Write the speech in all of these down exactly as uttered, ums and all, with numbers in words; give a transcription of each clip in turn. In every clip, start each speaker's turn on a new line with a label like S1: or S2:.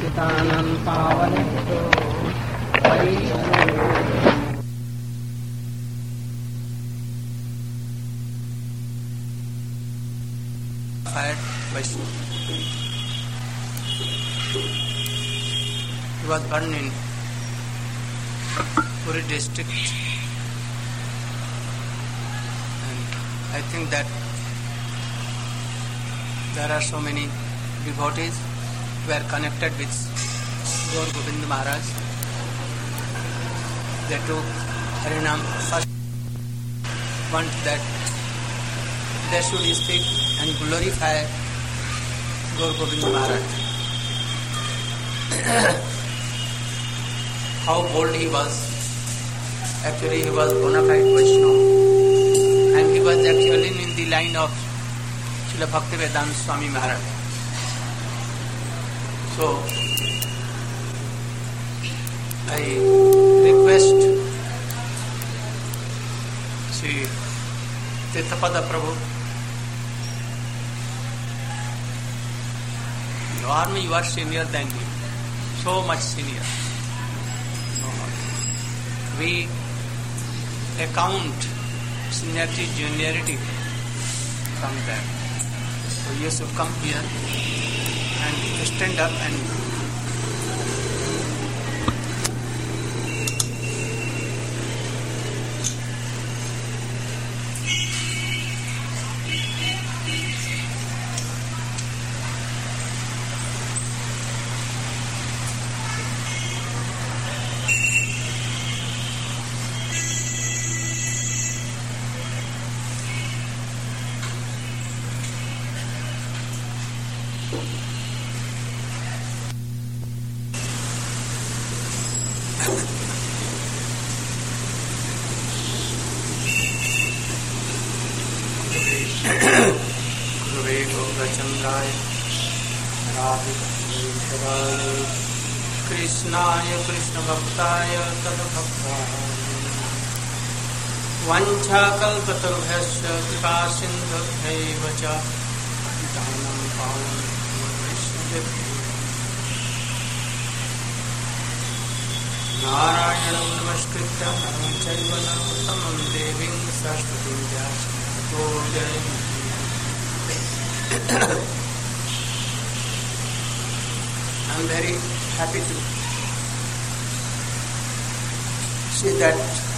S1: चितानं पावनेभ्यो
S2: Fired Vaishnav. He was born in Puri district, and I think that there are so many devotees who are connected with Gaur Govind Maharaj. They took Harinam first, want that they should speak and glorify Gaur Govind Maharaj. How bold he was. Actually he was bona fide Vaishnava, and he was actually in the line of Srila Bhaktivedanta Swami Maharaj. So I request Sri Tirthapada Prabhu, you are me, you are senior than me, so much senior. We account seniority, juniority from that. So you should come here and stand up and Krishnaय Krishna Bhaktaya Tadbhaktaye Vancha Kalpatarubhyasya Kripa Sindhubhyaiva Cha Dhanam Pavanam Vaishnavibhyo Narayanam Namaskritya Naram Chaiva Narottamam Devim Saraswatim Vyasam Tato Jayam. I am very happy to see that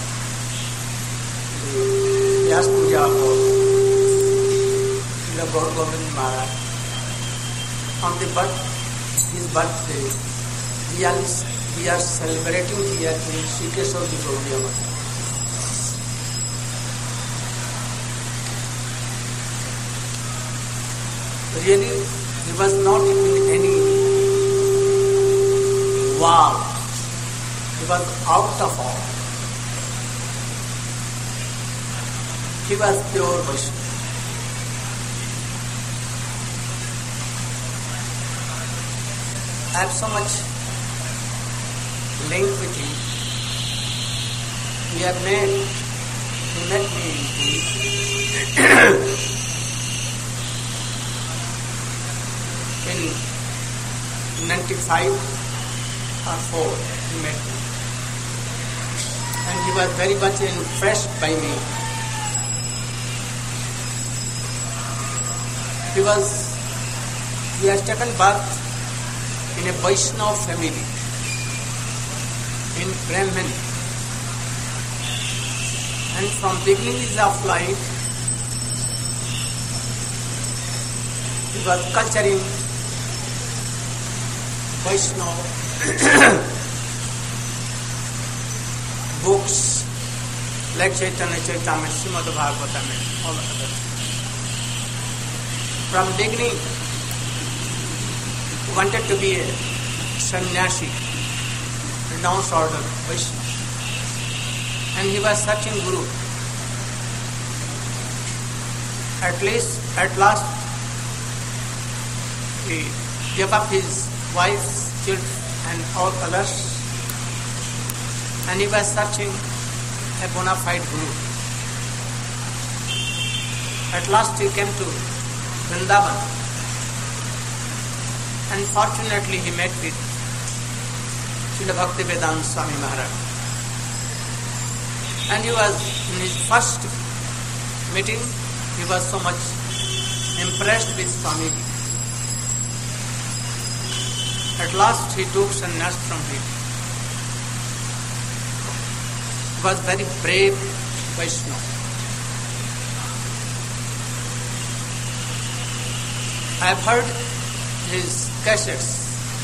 S2: the Vyas Puja for Srila Gaur Govind Maharaj on the birth, his birthday, we are, we are celebrating here in Sri Keshava Gaudiya Math. Really, he was not in any wow, he was out of all. He was pure Vaishnava. I have so much link with him. We have met, he met me in ninety-five or four, he met me. And he was very much impressed by me. He was, he has taken birth in a Vaishnava family, in Brahman. And from beginning of life, he was culturing Vaishnava books like Chaitanya Charitamrita, Srimad Bhagavatam, and all other. From beginning, he wanted to be a sannyasi, renounced order, Vaishnava. And he was searching Guru. At least, at last, he gave up his wife, children, and all others, and he was searching a bona fide Guru. At last he came to Vrindavan, and fortunately he met with Srila Bhaktivedanta Swami Maharaj. And he was, in his first meeting, he was so much impressed with Swami. At last he took sannyas from him. He was very brave Vaishnava. I have heard his cassettes.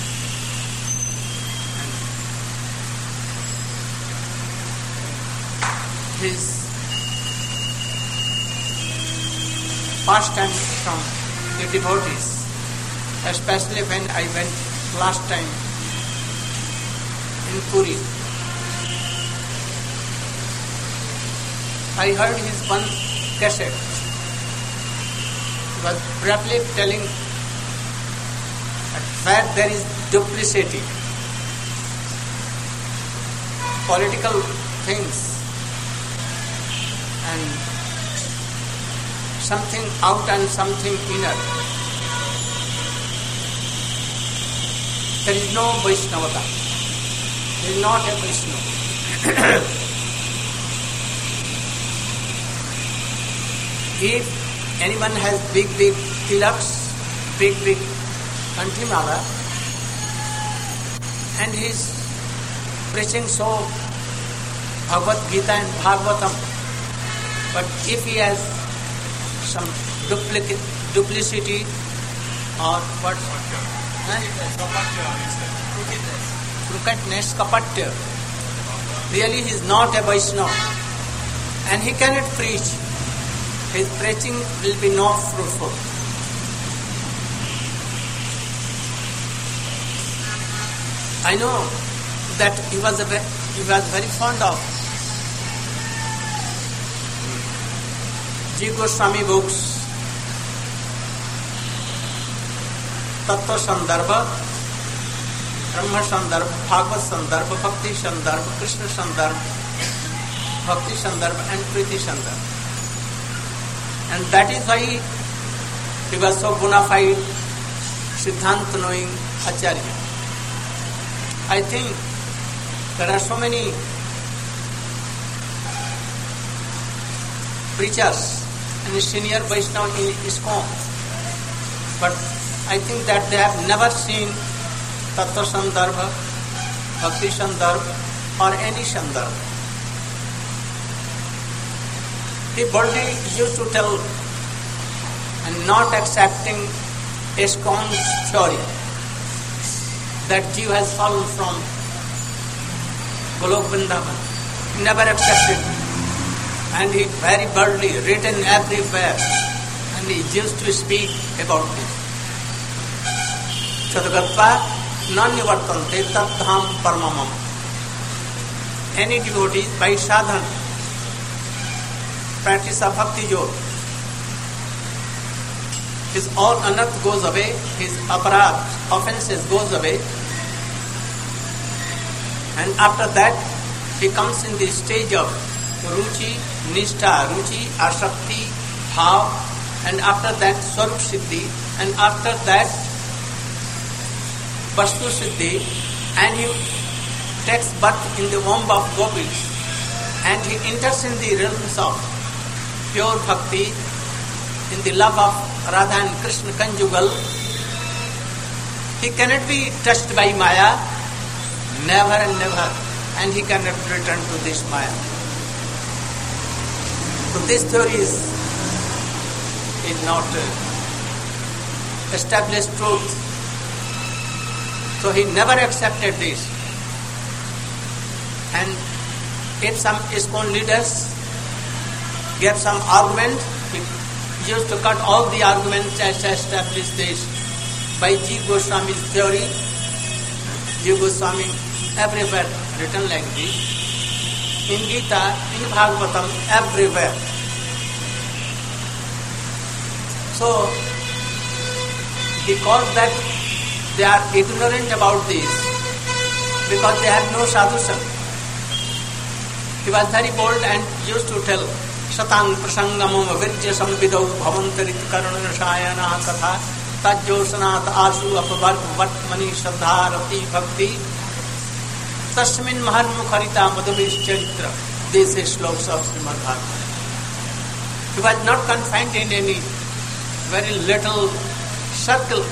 S2: His pastimes from the devotees, especially when I went last time in Puri. I heard his one cassette. He was briefly telling that where there is duplicity, political things, and something out and something inner, there is no Vaishnavata. There is not a Vaishnava. If anyone has big, big tilaks, big, big kantimala, and he is preaching so Bhagavad Gita and Bhagavatam, but if he has some duplicate, duplicity or what? Crookedness, kapatya. Really he is not a Vaishnava and he cannot preach. His preaching will be not fruitful. I know that he was a he was very fond of G. Goswami books, Tattva Sandarbha, Brahma Sandarbha, Bhagavad Sandarbha, Bhakti Sandarbha, Krishna Sandarbha, Bhakti Sandarbha and Priti Sandarbha. And that is why he was so bona fide, Siddhanta knowing Acharya. I think there are so many preachers and senior Vaishnava in ISKCON, but I think that they have never seen Tattva Sandarbha, Bhakti Sandarbha or any Sandarbha. He boldly used to tell and not accepting ISKCON's theory that Jiva has fallen from Golok Vrindavan. He never accepted it. And he very boldly written everywhere and he used to speak about this. Chadagatva nanivartante tatham paramamam. Any devotee by sadhana, practice of bhakti yoga, his all anarth goes away, his aparadh, offenses goes away, and after that he comes in the stage of ruchi, nishtha, ruchi, asakti, bhav, and after that swarup siddhi, and after that vastu siddhi, and he takes birth in the womb of gopis, and he enters in the realms of pure bhakti, in the love of Radha and Krishna conjugal. He cannot be touched by Maya, never and never, and he cannot return to this Maya. So this theory is, is not uh, established truth. So he never accepted this. And if some ISKCON leaders gave some argument, he used to cut all the arguments and establish this by G. Goswami's theory. G. Goswami everywhere written like this. In Gita, in Bhagavatam, everywhere. So, because that they are ignorant about this, because they have no sadhusam, he was very bold and used to tell Satang prasangamam virja samvidau bhavantarit karanashayana katha tajyosanat asu apavark vatmani shraddha rati bhakti Tasmin Mahanmukharita Madhavish Charitra. This is slokas of Srimad Bhagavatam. He was not confined in any very little circle.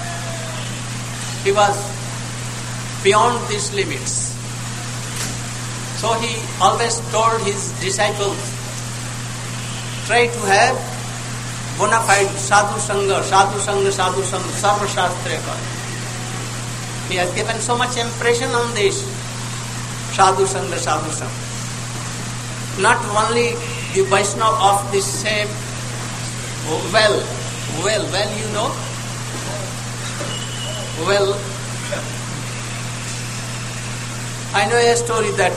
S2: He was beyond these limits. So he always told his disciples, try to have bona fide sadhu sangha, sadhu sangha, sadhu sangha, sarva shastra. He has given so much impression on this sadhu sangha, sadhu sangha. Not only the Vaishnava of this same well, well, well, you know, well, I know a story that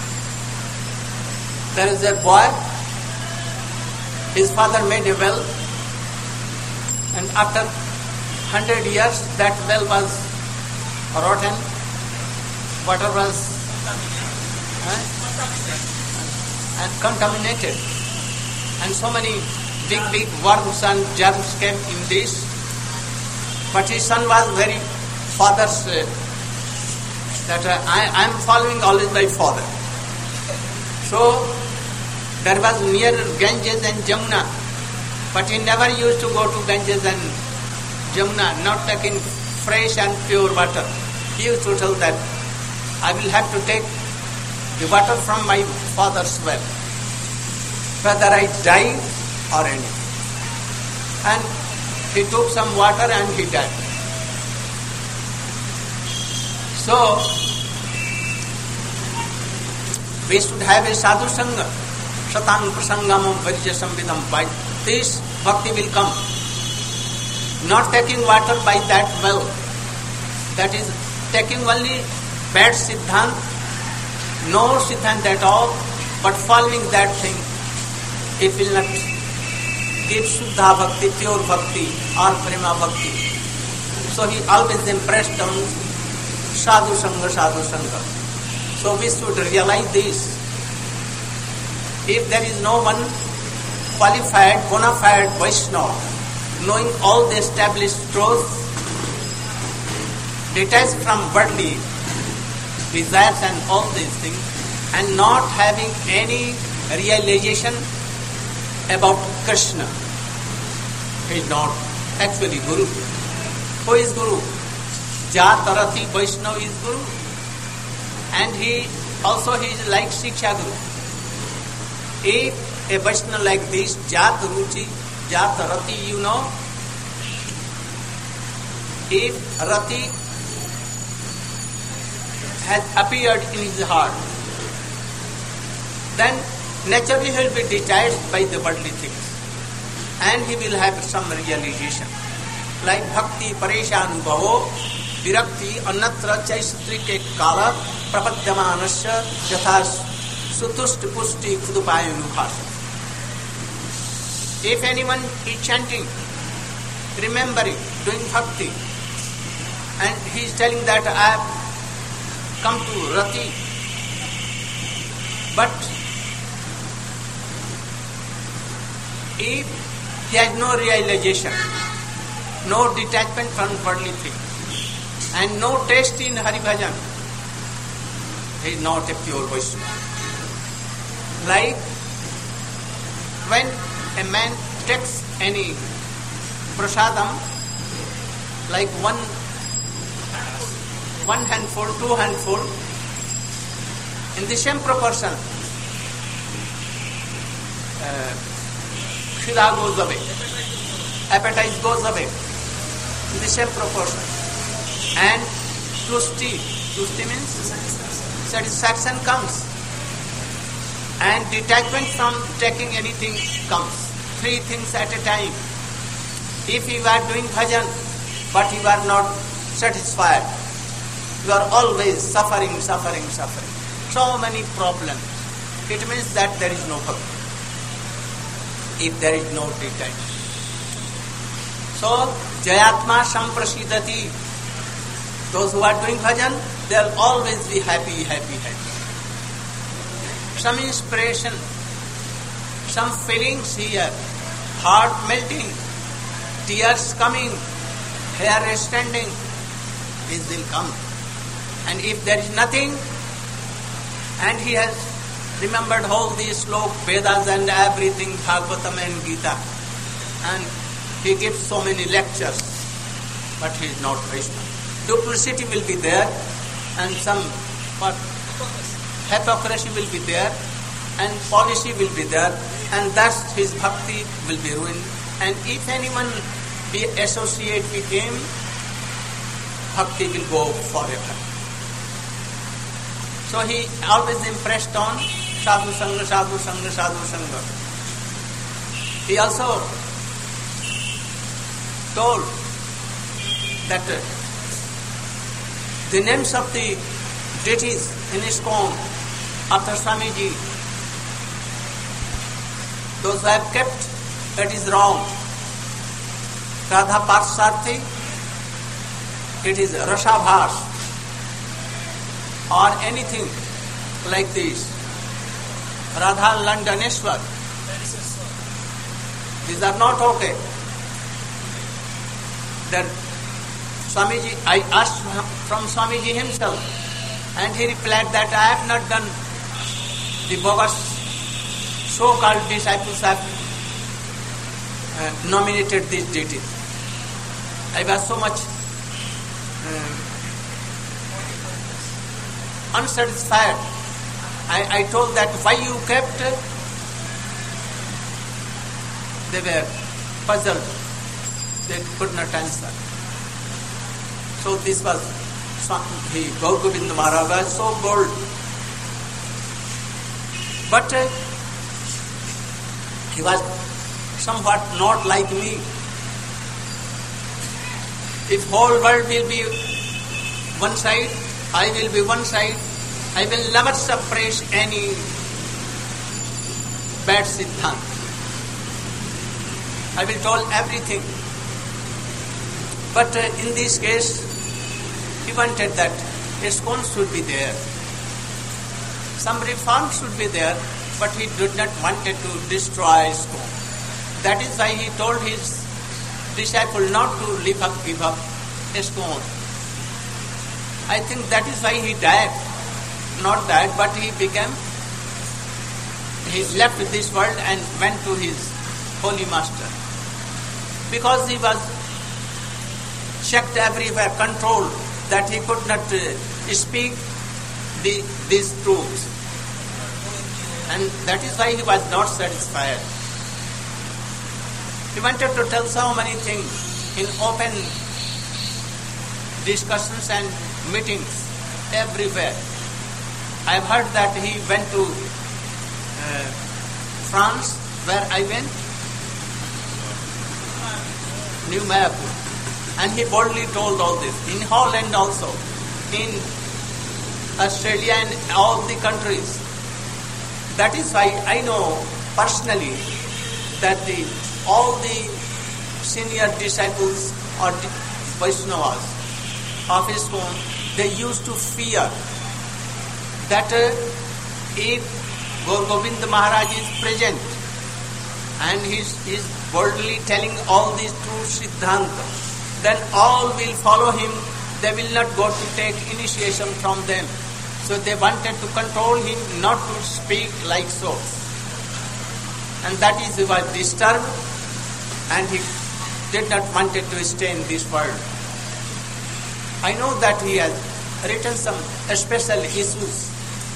S2: there is a boy, his father made a well, and after hundred years that well was rotten, water was eh, and contaminated, and so many big, big worms and germs came in this. But his son was very father's, uh, that uh, I am following always my father. So there was near Ganges and Jamuna, but he never used to go to Ganges and Jamuna, not taking fresh and pure water. He used to tell that I will have to take the water from my father's well, whether I die or anything. And he took some water and he died. So, we should have a sadhu sangha, satang prasangamam varijasam vidam. By this, bhakti will come. Not taking water by that well, that is taking only bad siddhant, no siddhant at all, but following that thing, it will not give Shuddha Bhakti, pure Bhakti or Prema Bhakti. So he always impressed on Sadhu Sangha, Sadhu Sangha. So we should realize this. If there is no one qualified, bona fide Vaishnava, knowing all the established truths, detached from worldly desires and all these things, and not having any realization about Krishna, he is not actually Guru. Who is Guru? Jatarathi Vaishnava is Guru. And he also he is like Shiksha Guru. If a Vaishnava like this, Jat Ruchi, Jat Rati, you know, if Rati has appeared in his heart, then naturally he will be detached by the worldly things, and he will have some realization. Like Bhakti Pareshanubhavo Virakti Annatra Chaisatrike Kala Prapadyamanasya Yatha Sutushti Pushti Kudupayunubhasa. If anyone is chanting, remembering, doing bhakti, and he is telling that I have come to Rati, but if he has no realization, no detachment from worldly things, and no taste in Hari Bhajan, he is not a pure Vaishnava. Like when a man takes any prasadam, like one one handful, two handful, in the same proportion, uh, khila goes away, appetite goes away, in the same proportion, and tushti, tushti means satisfaction comes, and detachment from taking anything comes. Three things at a time. If you are doing bhajan, but you are not satisfied, you are always suffering, suffering, suffering. So many problems. It means that there is no bhakti. If there is no detachment. So, Jayatma Samprasidati. Those who are doing bhajan, they will always be happy, happy, happy. Some inspiration, some feelings here, heart melting, tears coming, hair standing, this will come. And if there is nothing, And he has remembered all these slok, Vedas and everything, Bhagavatam and Gita. And he gives so many lectures, but he is not Vaishnava. Duplicity will be there, and some what, hypocrisy will be there, and policy will be there, and thus his bhakti will be ruined. And if anyone be associate with him, bhakti will go forever. So he always impressed on sadhu sangha, sadhu sangha, sadhu sangha. He also told that uh, the names of the deities in ISKCON after Swamiji, those who have kept, that is wrong. Radha Parsarthi, it is Rashabhas or anything like this. Radha Landaneshwar, these are not okay. Then Swamiji, I asked from Swamiji himself, and he replied that I have not done the bogus so-called disciples have uh, nominated these deities. I was so much uh, unsatisfied. I, I told that why you kept, they were puzzled. They could not answer. So this was, he, Gaur Govinda Maharaj was so bold. But uh, he was somewhat not like me. If whole world will be one side, I will be one side. I will never suppress any bad siddhant. I will tell everything. But uh, in this case, he wanted that ISKCON should be there. Some reform should be there, but he did not wanted to destroy ISKCON. That is why he told his disciple not to live up, give up ISKCON. I think that is why he died. Not died, but he became, he left this world and went to his holy master. Because he was checked everywhere, controlled, that he could not uh, speak the, these truths. And that is why he was not satisfied. He wanted to tell so many things in open discussions and meetings everywhere. I have heard that he went to uh, France, where I went, New Mayapur, and he boldly told all this. In Holland also, in Australia and all the countries. That is why I know personally that the all the senior disciples or Vaishnavas of ISKCON, they used to fear that uh, if Gaur Govinda Maharaj is present and he is boldly telling all these true Siddhanta, then all will follow him. They will not go to take initiation from them. So they wanted to control him not to speak like so. And that is he was disturbed, and he did not wanted to stay in this world. I know that he has written some special issues,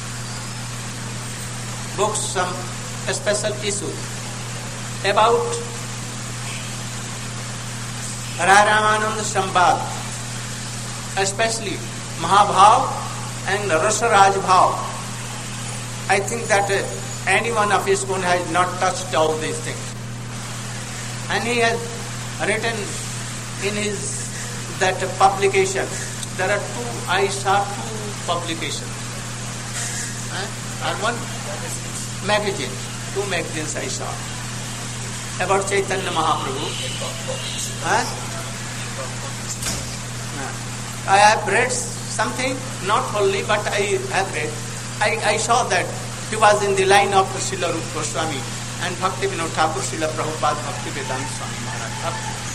S2: books, some special issues about Ramananda Sambhad, especially Mahabhav and Rasaraj Bhav. I think that uh, any one of ISKCON has not touched all these things. And he has written in his that publication, there are two, I saw two publications. Uh, and one magazine, two magazines I saw about Chaitanya Mahaprabhu. Uh, I have read something, not wholly, but I have read. I, I saw that he was in the line of Srila Rupa Goswami and Bhakti Vinod Thakur, Srila Prabhupada, Bhakti Vedanta Swami Maharaj.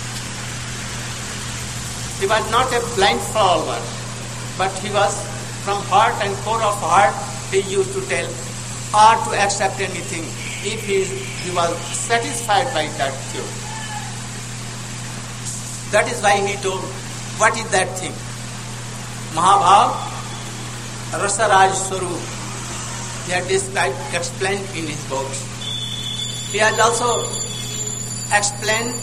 S2: He was not a blind follower, but he was from heart and core of heart, he used to tell, or to accept anything if he, he was satisfied by that theory. That is why he told, what is that thing? Mahabhav, Rasaraj Swarup. He had described, explained in his books. He has also explained,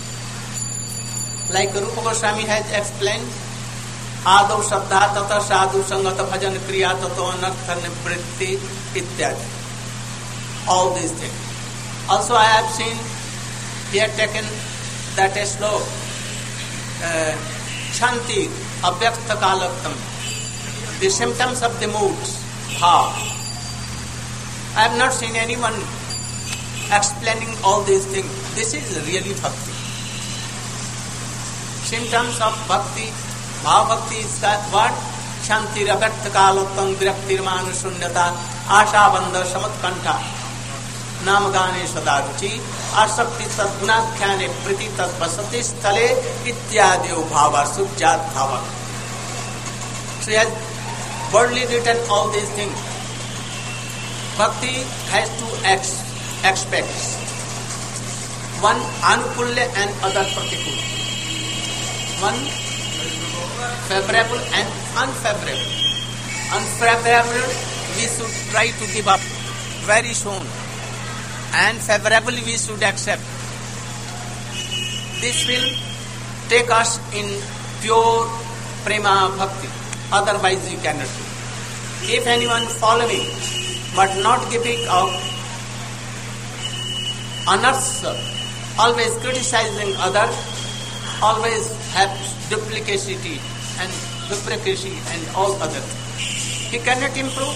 S2: like Rupa Goswami has explained, Adav Shabda Tata Sadhu Sangata Bhajan Kriya Tato Anartha Nivritti Ityadi. All these things. Also I have seen, he had taken that slope, uh, Shanti, Abhyakta Kalaktam, the symptoms of the moods, bhav. I have not seen anyone explaining all these things. This is really bhakti. Symptoms of bhakti, bhav bhakti is that what? Shanti, Abhyakta Kalaktam, Viraktir Manusunyata, Asha Bandha, Samatkanta, Namagane Sadaruchi, Asakti Tadgunakhyane, Priti Tadvasati Stale, Ityadi Bhava, Sujjat Bhava. So he has worldly written all these things. Bhakti has two ex- aspects. One anukulya and other pratikul. One favorable and unfavorable. Unfavorable we should try to give up very soon, and favorably we should accept. This will take us in pure prema bhakti. Otherwise we cannot do. If anyone following but not giving up, unearths, always criticizing others, always have duplicity and duplicacy and all other things, he cannot improve.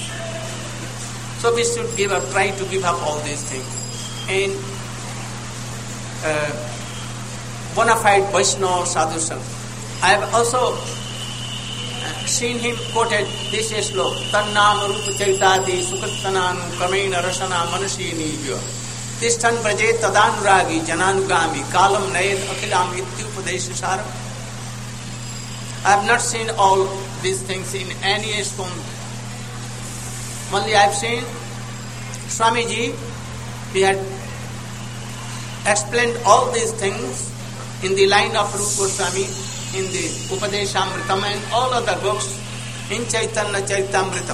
S2: So we should give up, try to give up all these things. In uh, bona fide Vaishnava Sadhu Sangha, I have also seen him quoted this slok, Tannam Rupa Chaitadi Sukattananu Kramena Rasana Manashini Vyo Tishtan Braje Tadanuragi Jananugami Kalam Nair Akhilam Ityupadeshasaram. I have not seen all these things in any stone. Only I have seen Swamiji, he had explained all these things in the line of Rupa Goswami, in the Upadeshamritam and all other books, in Chaitanya Charitamritam.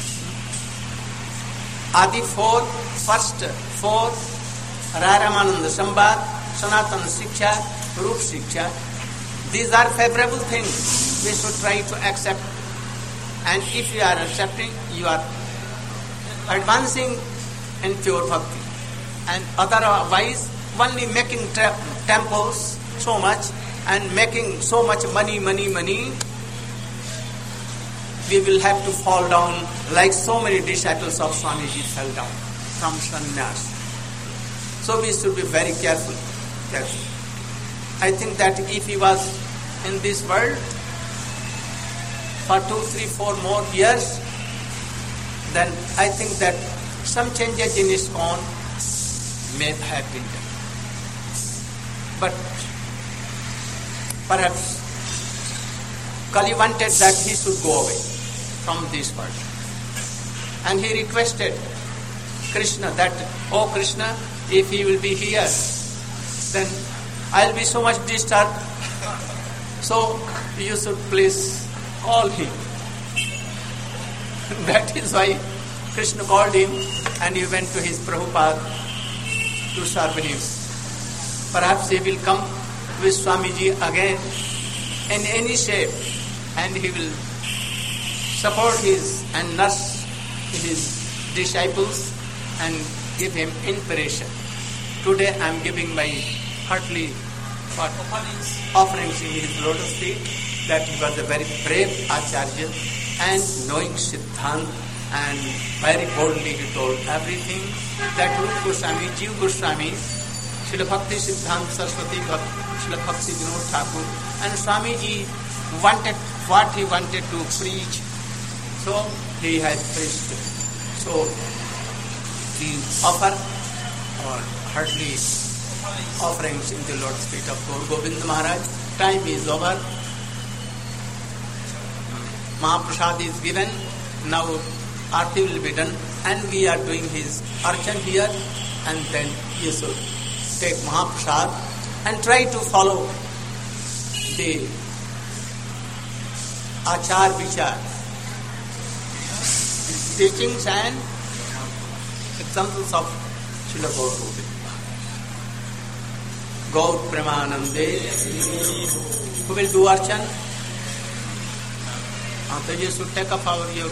S2: Adi four, first four, Ramananda Sambad, Sanatana Siksha, Rup Siksha. These are favorable things we should try to accept. And if you are accepting, you are advancing in pure bhakti. And otherwise, only making tra- temples so much, and making so much money, money, money, we will have to fall down like so many disciples of Swamiji fell down from sannyas. So we should be very careful. careful. I think that if he was in this world for two, three, four more years, then I think that some changes in his own may have been done. But perhaps Kali wanted that he should go away from this world. And he requested Krishna that, oh Krishna, if he will be here, then I'll be so much disturbed. So you should please call him. That is why Krishna called him and he went to his Prabhupada to serve him. Perhaps he will come with Swamiji again in any shape, and he will support his and nurse his disciples and give him inspiration. Today I am giving my heartily what, offerings in his lotus feet, that he was a very brave Acharya and knowing Siddhant, and very boldly he told everything that Rupa Goswami, Jiva Goswami, Srila Bhakti Siddhanta Saraswati Srila Bhakti Vinod Thakur, and Swamiji wanted what he wanted to preach, so he has preached. So we offer our heartily offerings in the Lord's feet of Gaur Govind Maharaj. Time is over. Mahaprasad is given. Now Arti will be done, and we are doing his archan here, and then you should take Mahaprasad and try to follow the Achar Vichar, teachings and examples of Srila Gaur Govind. Gaur Premanande. Who will do archan? After you should take up our your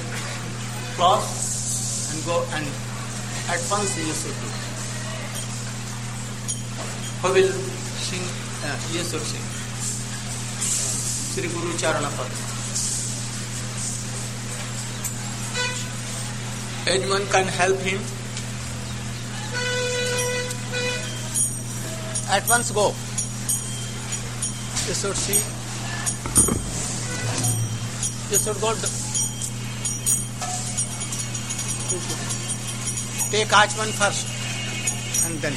S2: cloth and go, and at once you should do. Who will sing? Uh, you should sing. Sri Guru Charana Pad. Anyone can help him. At once go. You should see. You should go. Take Achman first and then.